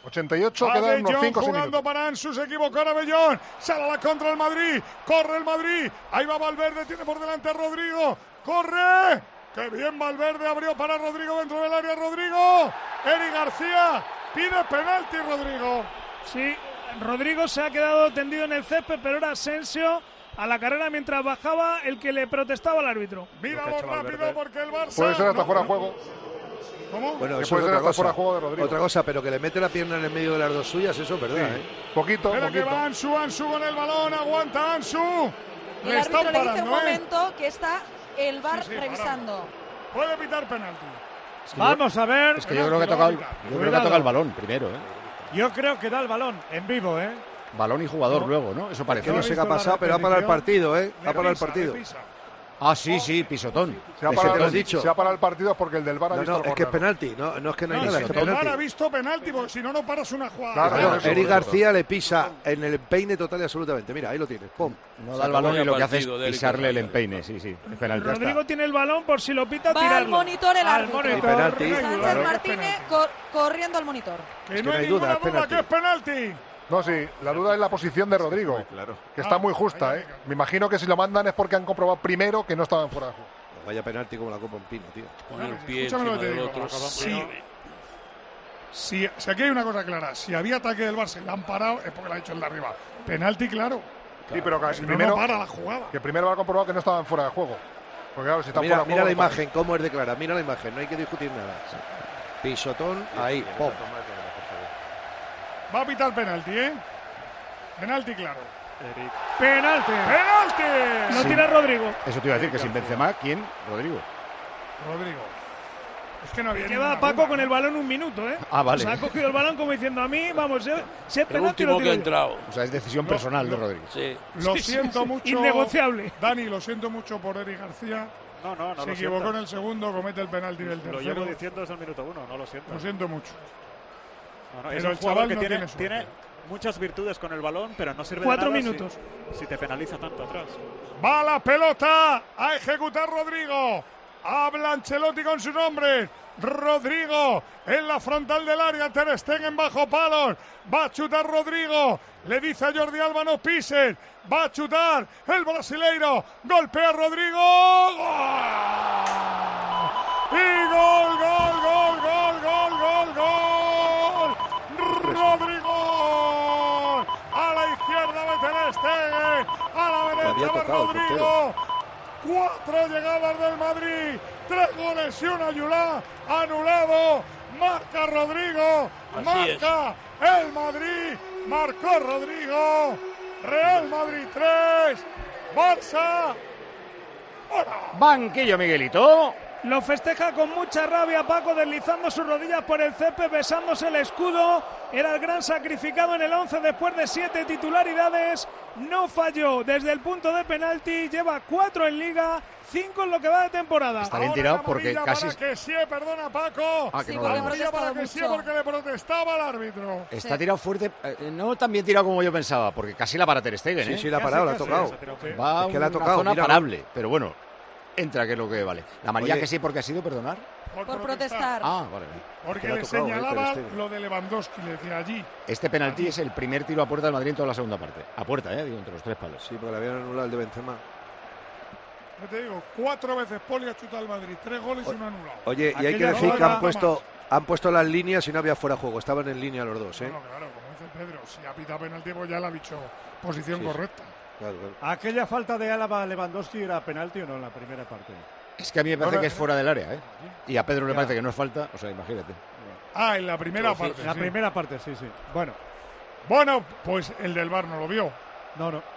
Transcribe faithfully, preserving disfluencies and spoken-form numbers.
ochenta y ocho, quedan unos cinco jugando minutos. para Ansu, se equivocó Abellón, sale a la contra el Madrid, corre el Madrid, ahí va Valverde, tiene por delante a Rodrigo, corre, qué bien Valverde, abrió para Rodrigo dentro del área, Rodrigo, Eric García, pide penalti Rodrigo. Sí, Rodrigo se ha quedado tendido en el césped, pero era Asensio a la carrera mientras bajaba el que le protestaba al árbitro. Míralo rápido porque el Barça... Puede ser hasta no, fuera no. de juego. ¿Cómo? Bueno, Que eso es puede ser otra hasta fuera cosa. de juego de Rodrigo. Otra cosa, pero que le mete la pierna en el medio de las dos suyas, eso es verdad, Sí. ¿eh? Poquito, Espera que poquito. va Ansu, Ansu con el balón, aguanta Ansu. El Le están árbitro le dice parando, un ¿eh? momento que está el V A R Sí, sí, revisando. Puede pitar penalti. Vamos a ver. Es que yo creo que toca el, yo creo que toca el balón primero, ¿eh? Yo creo que da el balón en vivo, ¿eh? Balón y jugador No. luego, ¿no? Eso parece. Que no sé qué ha pasado, pero ha parado el partido, ¿eh? Ha parado el partido. Ah, sí, sí, pisotón. Se ha Ese te parado, lo has dicho. se ha parado el partido porque el del V A R ha No, visto no, el es que es córner. penalti, no, no es que no hay No, nada, si es el que es V A R ha penalti. visto penalti, porque si no, no paras una jugada. Claro, Claro, eso, Eric eso. García le pisa en el empeine total y absolutamente. Mira, ahí lo tienes. Pum. No da el balón y lo que hace es partido de Eric pisarle el García. empeine, sí, sí. Es penalti. ya está. Rodrigo tiene el balón por si lo pita, Va al tirarlo. monitor el Al árbitro. monitor. Y penalti. Sánchez Claro. Martínez cor- corriendo al monitor. Que Es no que hay no hay duda, ninguna es duda penalti. que es penalti. No, sí, la duda es la posición de Rodrigo, que está Ah, muy justa, ahí, ¿eh? ahí. Me imagino que si lo mandan es porque han comprobado primero que no estaban fuera de juego. Vaya penalti como la copa un pino, tío. Pone el pie Escúchame lo encima que te del digo. otro. Si, si, si aquí hay una cosa clara, si había ataque del Barça y la han parado, es porque la ha hecho el de arriba. Penalti, claro. Sí, pero que Si no, primero, no para la jugada. que primero va a comprobar que no estaban fuera de juego. Porque claro, si están Mira, fuera de mira la juego, no imagen, cómo es de clara. Mira la imagen, no hay que discutir nada. Pisotón, ahí, pum. Va a pitar penalti, ¿eh? Penalti, claro. Penalti. ¡Penalti! Lo Sí. tira Rodrigo. Eso te iba a decir, que sin Benzema, ¿quién? Rodrigo. Rodrigo. Es que no había Lleva ninguna Paco duda, con ¿no? el balón un minuto, ¿eh? Ah, vale. O sea, ha cogido el balón como diciendo a mí, vamos, si si es El penalti lo último que tiro ha yo. entrado. O sea, es decisión personal de Rodrigo. Sí. Lo Sí, sí, siento sí. mucho. Innegociable. Dani, lo siento mucho por Eric García. No, no, no Se lo equivocó siento. en el segundo, comete el penalti del Lo tercero. llevo diciendo desde el minuto uno, no lo siento. Lo siento mucho. No, no, es Pero un el jugador chaval que no tiene, tiene suerte. tiene muchas virtudes con el balón, pero no sirve Cuatro de nada minutos. Si, si te penaliza tanto atrás. Va la pelota a ejecutar Rodrigo. Habla Ancelotti con su nombre. Rodrigo en la frontal del área. Ter Stegen bajo palos. Va a chutar Rodrigo. Le dice a Jordi Alba no pises. Va a chutar el brasileiro. Golpea a Rodrigo. ¡Gol! Y gol, gol, gol, gol, gol, gol, gol. Rodrigo. A la izquierda va Ter Stegen. A la había derecha va tocado el Rodrigo. Cuatro llegadas del Madrid, tres goles y una Yulá, anulado, marca Rodrigo, Así marca el Madrid, marcó Rodrigo, Real Madrid tres, Barça uno. Banquillo, Miguelito. Lo festeja con mucha rabia Paco, deslizando sus rodillas por el césped, besándose el escudo. Era el gran sacrificado en el once después de siete titularidades. No falló desde el punto de penalti. Lleva cuatro en Liga, cinco en lo que va de temporada. Está bien Ahora tirado la porque amarilla casi... para que sí, perdona Paco. Ah, que Sí, no porque da. Amarilla para protestado que sí, mucho. porque le protestaba al árbitro. Está Sí. tirado fuerte, eh, no tan bien tirado como yo pensaba, porque casi la para Ter Stegen, Sí, ¿eh? sí, la ha parado, la ha tocado. Va a Es que la ha una tocado, zona míralo. parable, pero bueno, entra, que es lo que vale. La amarilla Oye. que sí, porque ha sido, perdonar. Por protestar. Ah, vale. Porque Que le ha le tocado, eh, señalaba Ter Stegen. lo de Lewandowski, le decía allí. Este penalti es el primer tiro a puerta del Madrid en toda la segunda parte. A puerta, ¿eh? Digo, entre los tres palos. Sí, porque le habían anulado el de Benzema. Yo te digo, cuatro veces Poli ha chutado al Madrid, tres goles y un anulado. Oye, y hay que Aquella decir que jugada han puesto, más. han puesto las líneas y no había fuera de juego. Estaban en línea los dos, ¿eh? No, claro, como dice Pedro, si ha pitado penalti, pues ya le ha dicho posición Sí, sí. correcta. Claro, claro. ¿Aquella falta de Álava a Lewandowski era penalti o no en la primera parte? Es que a mí me parece Ahora- que es fuera del área, ¿eh? Y a Pedro le Ya. parece que no es falta, o sea, imagínate. Ah, en la primera Sí, sí, parte. En la sí. primera parte, sí, sí. Bueno, Bueno, pues el del V A R no lo vio. no, no.